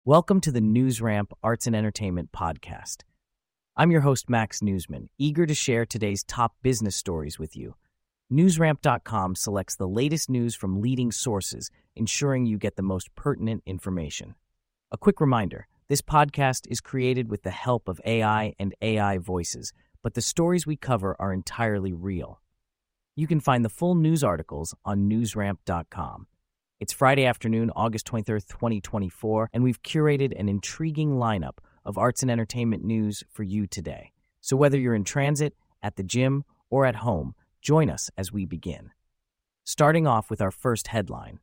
Welcome to the NewsRamp Arts and Entertainment Podcast. I'm your host, Max Newsman, eager to share today's top business stories with you. NewsRamp.com selects the latest news from leading sources, ensuring you get the most pertinent information. A quick reminder, this podcast is created with the help of AI and AI voices, but the stories we cover are entirely real. You can find the full news articles on NewsRamp.com. It's Friday afternoon, August 23rd, 2024, and we've curated an intriguing lineup of arts and entertainment news for you today. So whether you're in transit, at the gym, or at home, join us as we begin. Starting off with our first headline.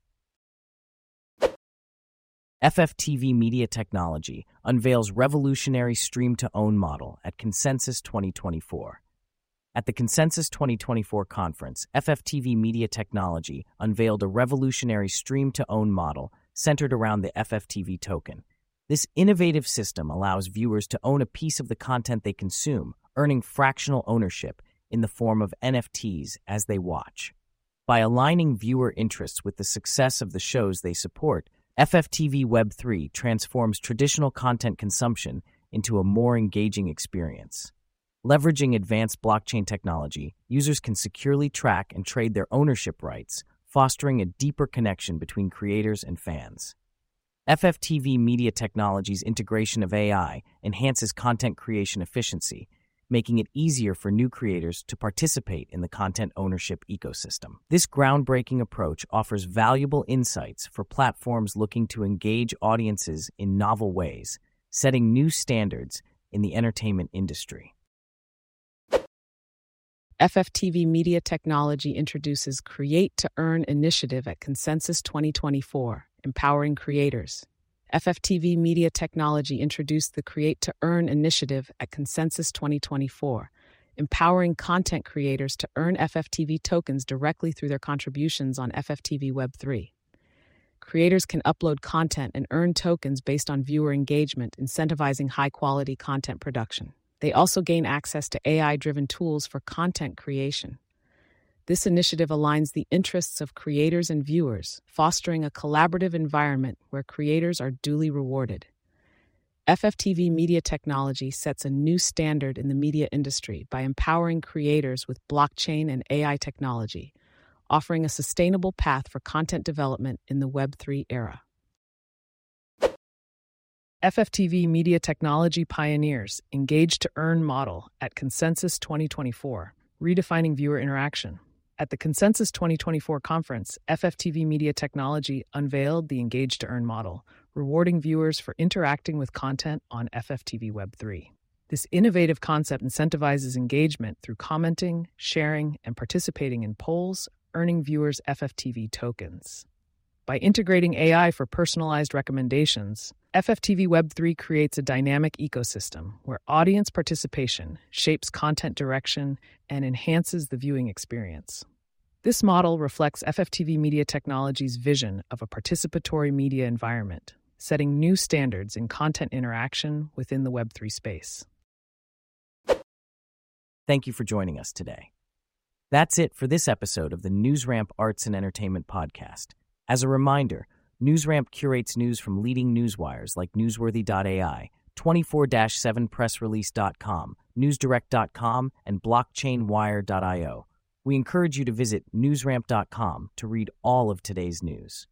FFTV Media Technology unveils revolutionary stream-to-own model at Consensus 2024. At the Consensus 2024 conference, FFTV Media Technology unveiled a revolutionary stream-to-own model centered around the FFTV token. This innovative system allows viewers to own a piece of the content they consume, earning fractional ownership in the form of NFTs as they watch. By aligning viewer interests with the success of the shows they support, FFTV Web3 transforms traditional content consumption into a more engaging experience. Leveraging advanced blockchain technology, users can securely track and trade their ownership rights, fostering a deeper connection between creators and fans. FFTV Media Technology's integration of AI enhances content creation efficiency, making it easier for new creators to participate in the content ownership ecosystem. This groundbreaking approach offers valuable insights for platforms looking to engage audiences in novel ways, setting new standards in the entertainment industry. FFTV Media Technology introduces Create to Earn initiative at Consensus 2024, empowering creators. FFTV Media Technology introduced the Create to Earn initiative at Consensus 2024, empowering content creators to earn FFTV tokens directly through their contributions on FFTV Web3. Creators can upload content and earn tokens based on viewer engagement, incentivizing high-quality content production. They also gain access to AI-driven tools for content creation. This initiative aligns the interests of creators and viewers, fostering a collaborative environment where creators are duly rewarded. FFTV Media Technology sets a new standard in the media industry by empowering creators with blockchain and AI technology, offering a sustainable path for content development in the Web3 era. FFTV Media Technology pioneers Engage to Earn model at Consensus 2024, redefining viewer interaction. At the Consensus 2024 conference, FFTV Media Technology unveiled the Engage to Earn model, rewarding viewers for interacting with content on FFTV Web3. This innovative concept incentivizes engagement through commenting, sharing, and participating in polls, earning viewers FFTV tokens. By integrating AI for personalized recommendations, FFTV Web3 creates a dynamic ecosystem where audience participation shapes content direction and enhances the viewing experience. This model reflects FFTV Media Technology's vision of a participatory media environment, setting new standards in content interaction within the Web3 space. Thank you for joining us today. That's it for this episode of the NewsRamp Arts and Entertainment Podcast. As a reminder, NewsRamp curates news from leading newswires like Newsworthy.ai, 24-7pressrelease.com, NewsDirect.com, and BlockchainWire.io. We encourage you to visit NewsRamp.com to read all of today's news.